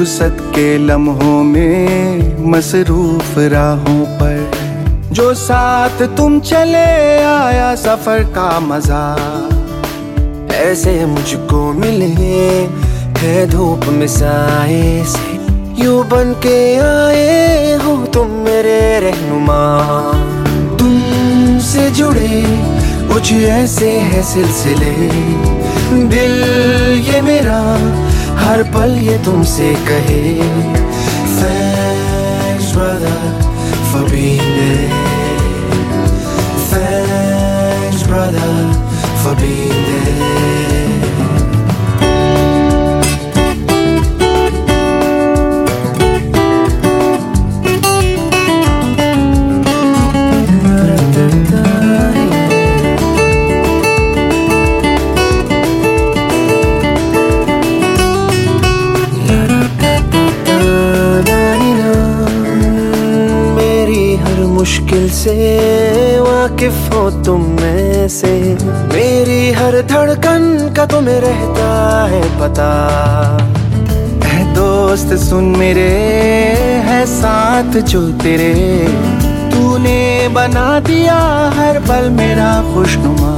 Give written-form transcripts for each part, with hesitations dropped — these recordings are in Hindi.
फुर्सत के लम्हों में मसरूफ राहों पर, जो साथ तुम चले आया सफर का मजा। ऐसे मुझको मिले है धूप में साए से, यूं बन के आए हो तुम मेरे रहनुमा। तुमसे जुड़े कुछ ऐसे है सिलसिले, दिल ये मेरा हर पल ये तुमसे कहे। Thanks brother for being there, thanks brother for being there. मुश्किल से वाकिफ हो तुम में से, मेरी हर धड़कन का तुम्हें रहता है पता। ऐ दोस्त सुन मेरे है साथ जो तेरे, तूने बना दिया हर पल मेरा खुशनुमा।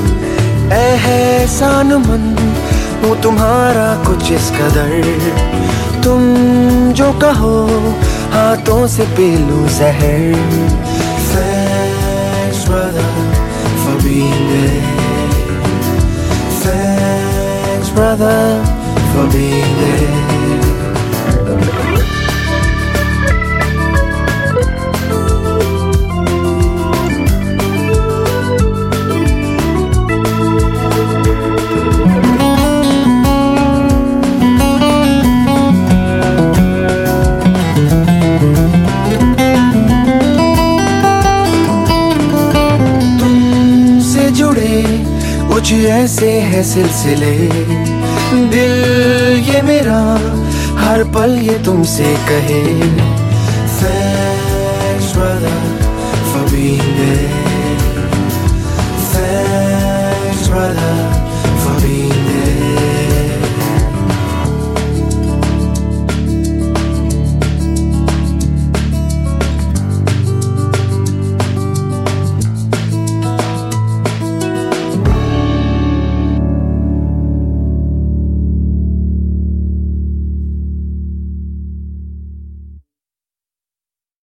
एहसान मंद हूँ तुम्हारा कुछ इस कदर, तुम जो कहो हाथों से पी लूं जहर। Thanks brother for being there, thanks brother for being there. कुछ ऐसे है सिलसिले, दिल ये मेरा हर पल ये तुमसे कहे। Thanks brother for being there.